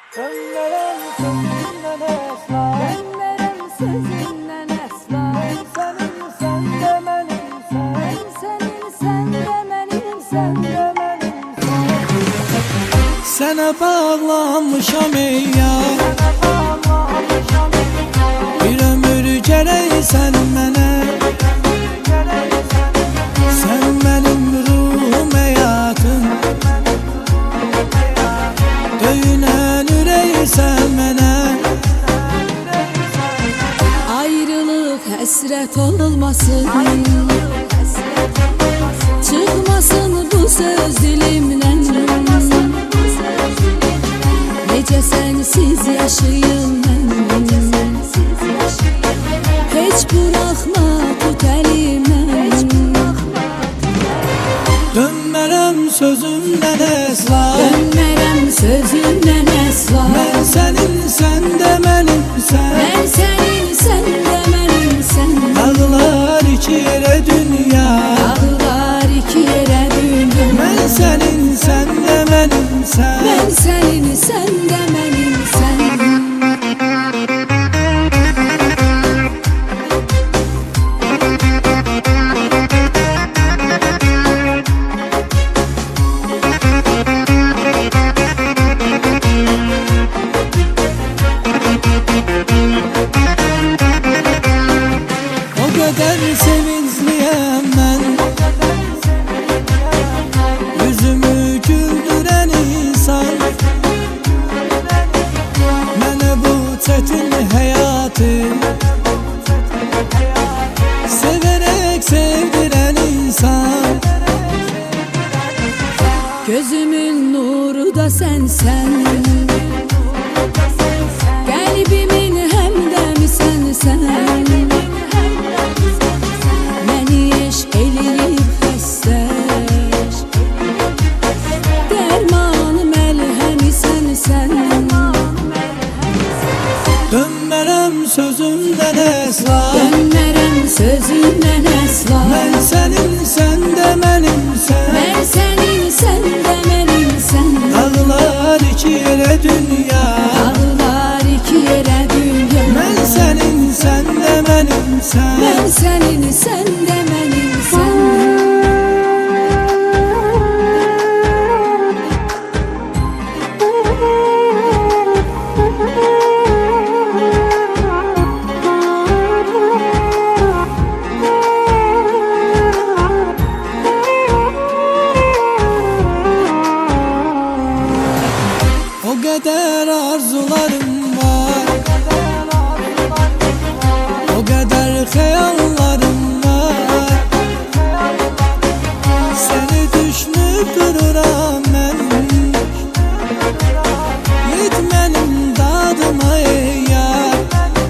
Dönmeren sözünden esla, Dönmeren sözünden esla. ben senin sen de benim sen, Ben senin sen de benim sen. de benim sen. Sənə bağlanmışam ey yar, bir ömür gərəksən mənə. Sən mənim ruhum, həyatım, döyünən ürəksən mənə. Ayrılık həsrət olmasın, çıkmasın bu söz dilimden. Necə sensiz yaşayım mən, heç bırakma tut əlimdən. Dönmərəm sözümdən əsla, Dönmərəm sözündən əsla. mən sənin sən də mənimsən. Ben senin sen de benimsen. Dağlar iki yerə dünya, Dağlar iki yere dünya. mən sənin sən də mənimsən. Ben senin sen de benimsen. O qədər sevincliyəm mən, yüzümü güldürən insan. Mənə bu çətin həyatı severək sevdirən insan. Gözümün nuru da sensen. Kalbimin hemdemi sensen. Beni eşk eləyib xəstə, dermanım əlhəmi sensen. Dönmərəm sözümdən əsla, Dönmərəm sözündən əsla. mən sənin sən də mənimsən. Ben senin sen de benimsen. Dağlar iki yerə dünya, Dağlar iki yere dünya. mən sənin sən də mənimsən. Ben senin sen de benimsen. O qədər arzularım var, o qədər xəyallarım var. Səni düşünüb dururam mən, yetmənim dadıma ey yar.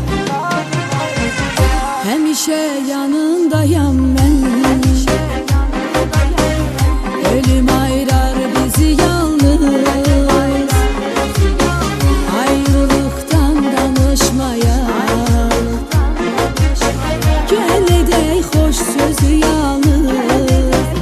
Həmişə yanındayam mən. Ölüm ayırar bizi yalnız. Ayrılıktan danışmaya. Gəl edək xoş sözü yalnız.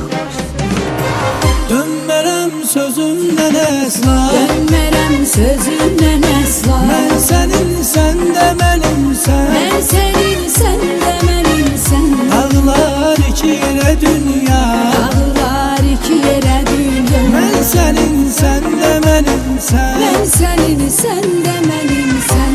Dönmərəm sözümdən əsla, Dönmərəm sözündən əsla. mən sənin sən də mənimsən. Ben senin sen de benimsen. Dağlar iki yerə dünya, Dağlar iki yere dünya. mən sənin sən də mənimsən. Ben senin sen de benimsen.